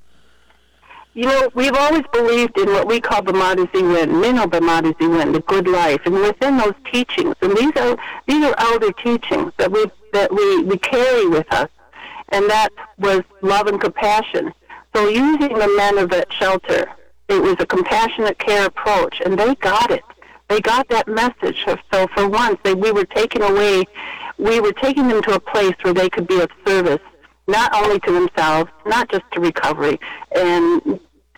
You know, we've always believed in what we call the Madaziwin, Mino B'Madaziwin, the good life, and within those teachings, and these are these are elder teachings that we that we, we carry with us, and that was love and compassion. So using the men of that shelter, it was a compassionate care approach, and they got it. They got that message. So for once, they, we were taking away, we were taking them to a place where they could be of service, not only to themselves, not just to recovery, and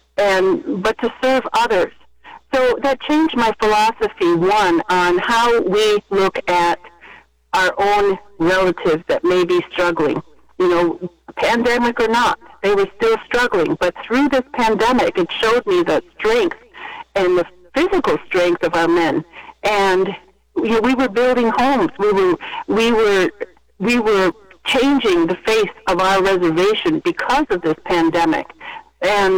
and but to serve others. So that changed my philosophy, one, on how we look at our own relatives that may be struggling. You know, pandemic or not, they were still struggling. But through this pandemic, it showed me the strength and the physical strength of our men, and you know, we were building homes. We were, we were, we were changing the face of our reservation because of this pandemic. And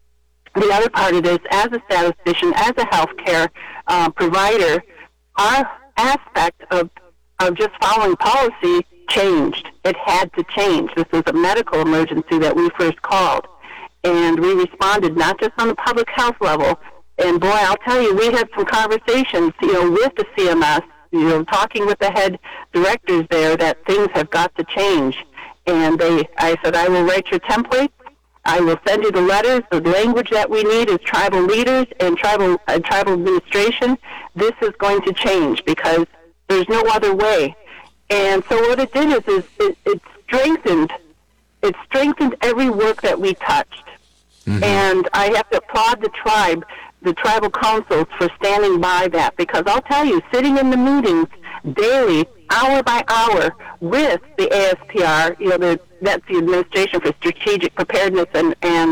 the other part of this, as a statistician, as a healthcare uh, provider, our aspect of of just following policy changed. It had to change. This was a medical emergency that we first called, and we responded not just on the public health level. And boy, I'll tell you, we had some conversations, you know, with the C M S, you know, talking with the head directors there that things have got to change. And they, I said, I will write your template. I will send you the letters. The language that we need is tribal leaders and tribal uh, tribal administration. This is going to change because there's no other way. And so what it did is, is it, it strengthened, it strengthened every work that we touched. Mm-hmm. And I have to applaud the tribe, the tribal councils, for standing by that, because I'll tell you, sitting in the meetings daily, hour by hour, with the A S P R, you know, the, that's the Administration for Strategic Preparedness and, and,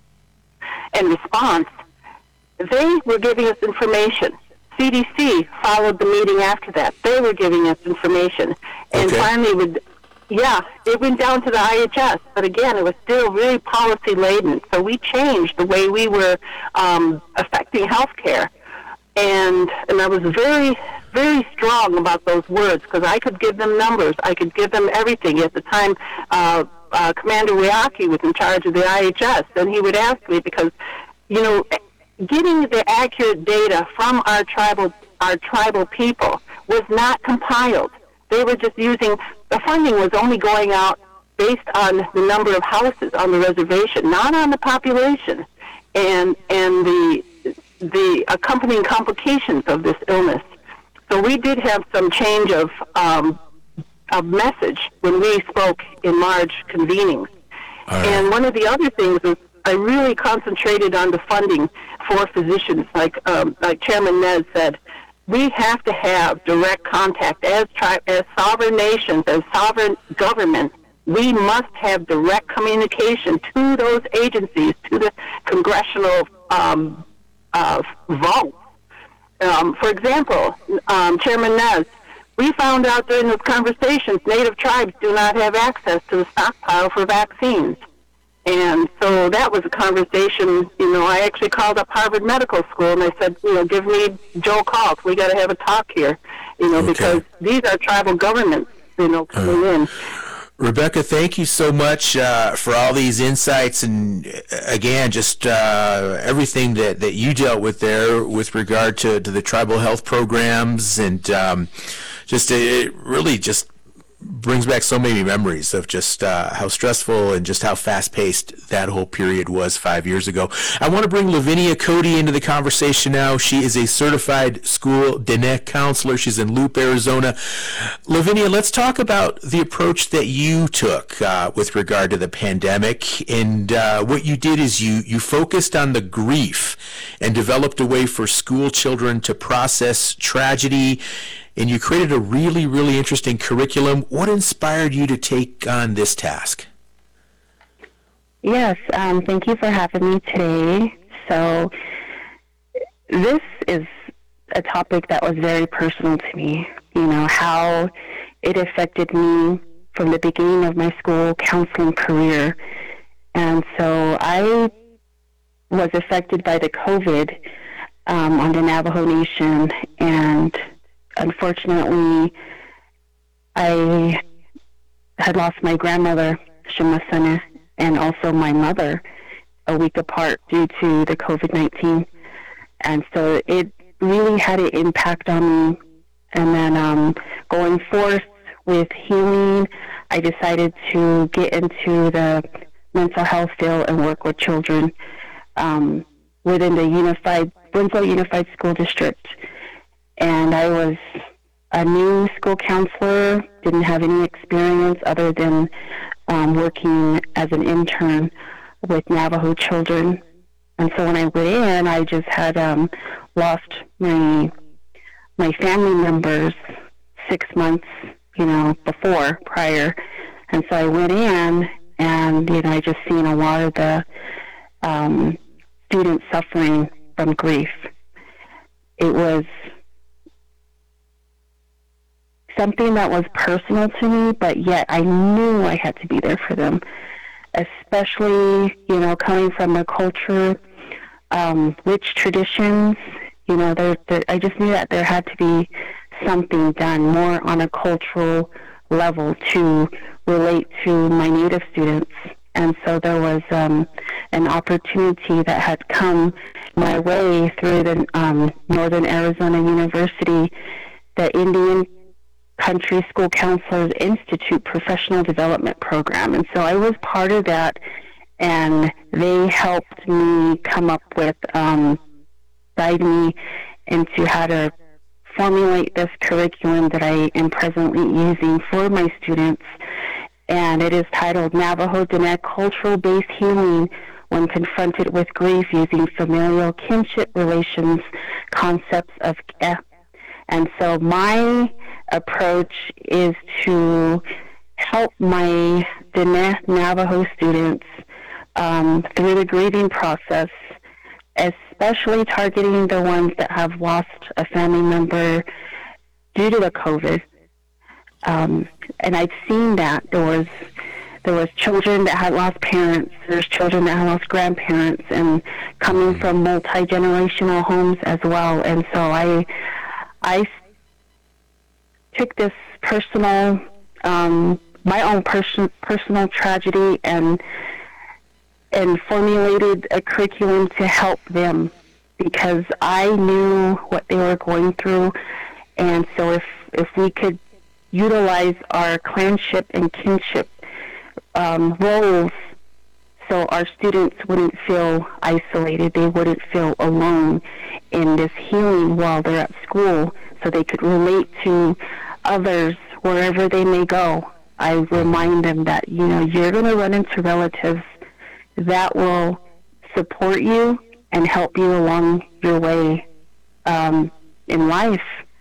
and Response, they were giving us information. C D C followed the meeting after that. They were giving us information. And okay. finally, would, yeah, it went down to the I H S. But again, it was still really policy-laden. So we changed the way we were um, affecting healthcare. And, and I was very, very strong about those words because I could give them numbers. I could give them everything. At the time, uh, uh, Commander Wayaki was in charge of the I H S, and he would ask me because, you know, getting the accurate data from our tribal our tribal people was not compiled. They were just using, the funding was only going out based on the number of houses on the reservation, not on the population, and and the the accompanying complications of this illness. So we did have some change of um, of message when we spoke in large convenings. Right. And one of the other things is I really concentrated on the funding for physicians, like um, like Chairman Nez said. We have to have direct contact as tri- as sovereign nations, as sovereign governments. We must have direct communication to those agencies, to the congressional um, uh, vaults. Um, for example, um, Chairman Nez, we found out during those conversations Native tribes do not have access to the stockpile for vaccines. And so that was a conversation, you know, I actually called up Harvard Medical School and I said, you know, give me Joe calls. We got to have a talk here, you know, okay. because these are tribal governments, you know, coming uh, in. Rebecca, thank you so much uh, for all these insights and, uh, again, just uh, everything that, that you dealt with there with regard to, to the tribal health programs. And um, just it really just brings back so many memories of just uh, how stressful and just how fast-paced that whole period was five years ago. I want to bring Lavinia Cody into the conversation now. She is a certified school Diné counselor. She's in Loop, Arizona. Lavinia, let's talk about the approach that you took uh, with regard to the pandemic. And uh, what you did is you, you focused on the grief and developed a way for school children to process tragedy, and you created a really, really interesting curriculum. What inspired you to take on this task? Yes, um, thank you for having me today. So this is a topic that was very personal to me, you know, how it affected me from the beginning of my school counseling career. And so I was affected by the COVID um, on the Navajo Nation, and unfortunately, I had lost my grandmother, Shemasane, and also my mother a week apart due to the COVID nineteen. And so it really had an impact on me. And then um, going forth with healing, I decided to get into the mental health field and work with children um, within the Unified Winslow Unified School District. And I was a new school counselor, didn't have any experience other than um, working as an intern with Navajo children. And so when I went in, I just had um, lost my my family members six months, you know, before, prior. And so I went in, and, you know, I just seen a lot of the um, students suffering from grief. It was something that was personal to me, but yet I knew I had to be there for them, especially, you know, coming from a culture, um, rich traditions, you know, there, there, I just knew that there had to be something done more on a cultural level to relate to my Native students. And so there was um, an opportunity that had come my way through the um, Northern Arizona University, the Indian Country School Counselors Institute Professional Development Program. And so I was part of that, and they helped me come up with, um, guide me into how to formulate this curriculum that I am presently using for my students. And it is titled Navajo Diné Cultural-Based Healing When Confronted with Grief Using Familial Kinship Relations Concepts of K'e. And so my approach is to help my Diné Navajo students um, through the grieving process, especially targeting the ones that have lost a family member due to the COVID. Um, and I've seen that there was there was children that had lost parents, there's children that had lost grandparents, and coming from multi-generational homes as well. And so I I took this personal, um, my own person, personal tragedy and and formulated a curriculum to help them, because I knew what they were going through. And so if if we could utilize our clanship and kinship um, roles, so our students wouldn't feel isolated, they wouldn't feel alone in this healing while they're at school, so they could relate to others wherever they may go. I remind them that, you know, you're going to run into relatives that will support you and help you along your way um, in life.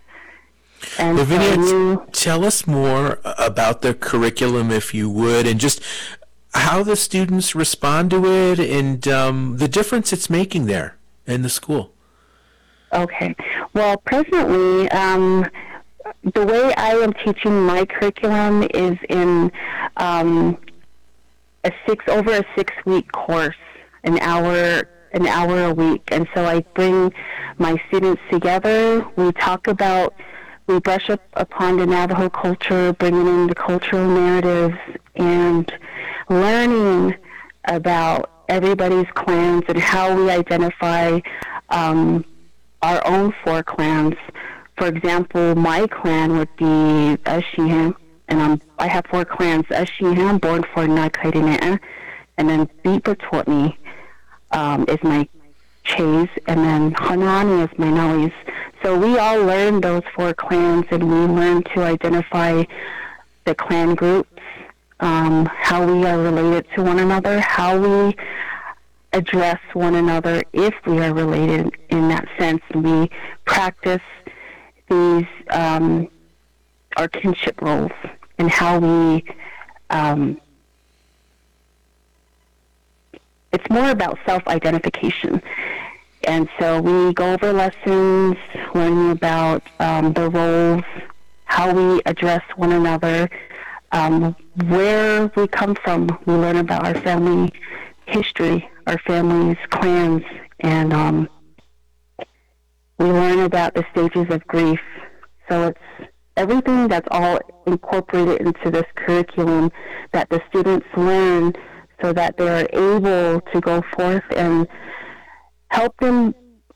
And Lavinia, so you, tell us more about the curriculum, if you would, and just how the students respond to it and um, the difference it's making there in the school. Okay. Well, presently, um, the way I am teaching my curriculum is in um, a six over a six-week course, an hour an hour a week. And so I bring my students together. We talk about, we brush up upon the Navajo culture, bringing in the cultural narratives, and learning about everybody's clans and how we identify um, our own four clans. For example, my clan would be Ashihan, and I'm, I have four clans. Ashihan, born for Nakairine, and then Bipatwatni um, is my Chase, and then Hanani is my Nellies. So we all learn those four clans, and we learn to identify the clan groups, um, how we are related to one another, how we address one another if we are related in that sense. We practice these, um, our kinship roles, and how we, um, it's more about self-identification. And so we go over lessons, learning about um, the roles, how we address one another, um, where we come from. We learn about our family history, our family's clans, and um, we learn about the stages of grief. So it's everything that's all incorporated into this curriculum that the students learn so that they're able to go forth and help them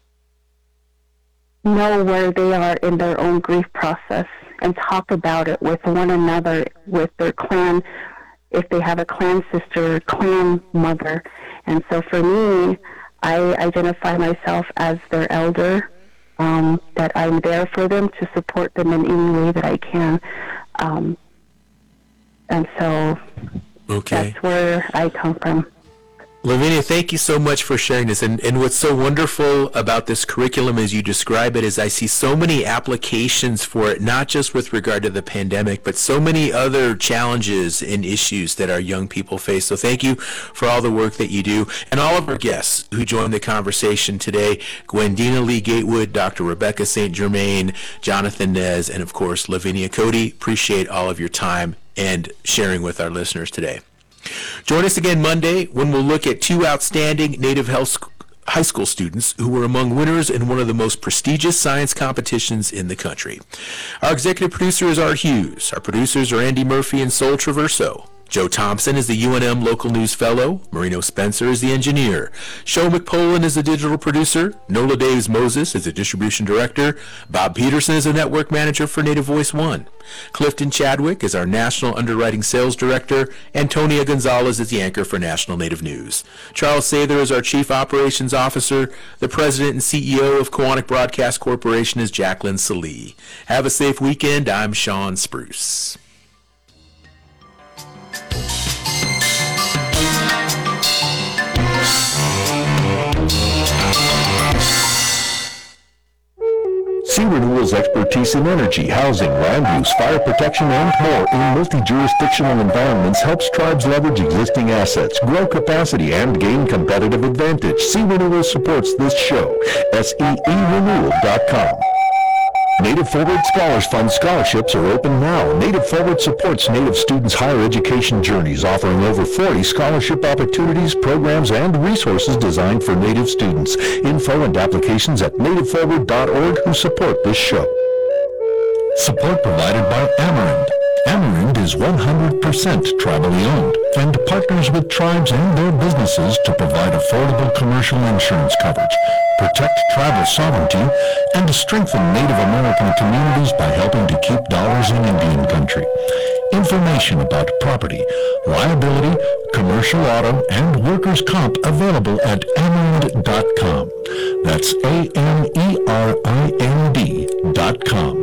know where they are in their own grief process and talk about it with one another, with their clan, if they have a clan sister, clan mother. And so for me, I identify myself as their elder, um, that I'm there for them to support them in any way that I can. Um, and so okay. That's where I come from. Lavinia, thank you so much for sharing this. And, and what's so wonderful about this curriculum as you describe it is I see so many applications for it, not just with regard to the pandemic, but so many other challenges and issues that our young people face. So thank you for all the work that you do. And all of our guests who joined the conversation today, Gwendina Lee Gatewood, Doctor Rebecca Saint Germain, Jonathan Nez, and of course, Lavinia Cody. Appreciate all of your time and sharing with our listeners today. Join us again Monday when we'll look at two outstanding Native Health high school students who were among winners in one of the most prestigious science competitions in the country. Our executive producer is Art Hughes. Our producers are Andy Murphy and Sol Traverso. Joe Thompson is the U N M Local News Fellow. Marino Spencer is the engineer. Sho McPolin is the digital producer. Nola Daves Moses is the distribution director. Bob Peterson is the network manager for Native Voice One. Clifton Chadwick is our national underwriting sales director. Antonia Gonzalez is the anchor for National Native News. Charles Sather is our chief operations officer. The president and C E O of Koahnic Broadcast Corporation is Jacqueline Salee. Have a safe weekend. I'm Sean Spruce. Sea Renewal's expertise in energy, housing, land use, fire protection, and more in multi-jurisdictional environments helps tribes leverage existing assets, grow capacity, and gain competitive advantage. Sea Renewal supports this show. S E E renewal dot com. Native Forward Scholars Fund scholarships are open now. Native Forward supports Native students' higher education journeys, offering over forty scholarship opportunities, programs, and resources designed for Native students. Info and applications at native forward dot org who support this show. Support provided by Amerind. Amerind is one hundred percent tribally owned and partners with tribes and their businesses to provide affordable commercial insurance coverage, protect tribal sovereignty, and strengthen Native American communities by helping to keep dollars in Indian country. Information about property, liability, commercial auto, and workers' comp available at amerind dot com. That's A M E R I N D dot com.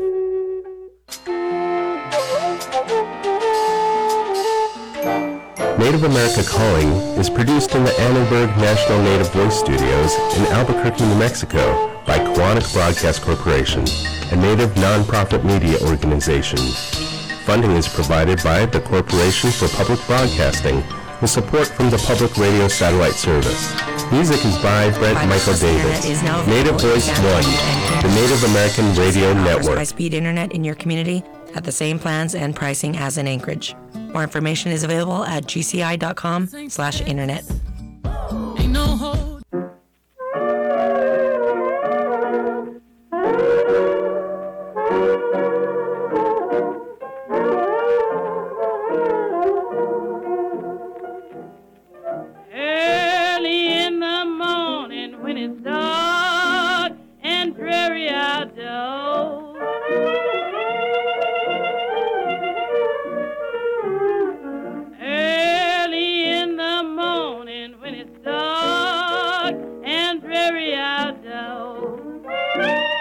Native America Calling is produced in the Annenberg National Native Voice Studios in Albuquerque, New Mexico by Koahnic Broadcast Corporation, a Native nonprofit media organization. Funding is provided by the Corporation for Public Broadcasting with support from the Public Radio Satellite Service. Music is by Brent Michael Davis. Native Voice One, the Native American Radio Network. High-speed internet in your community at the same plans and pricing as in Anchorage. More information is available at g c i dot com slash internet. Ain't no hold. Early in the morning when it's dark and dreary outdoors, early in the morning when it's dark and dreary outdoors,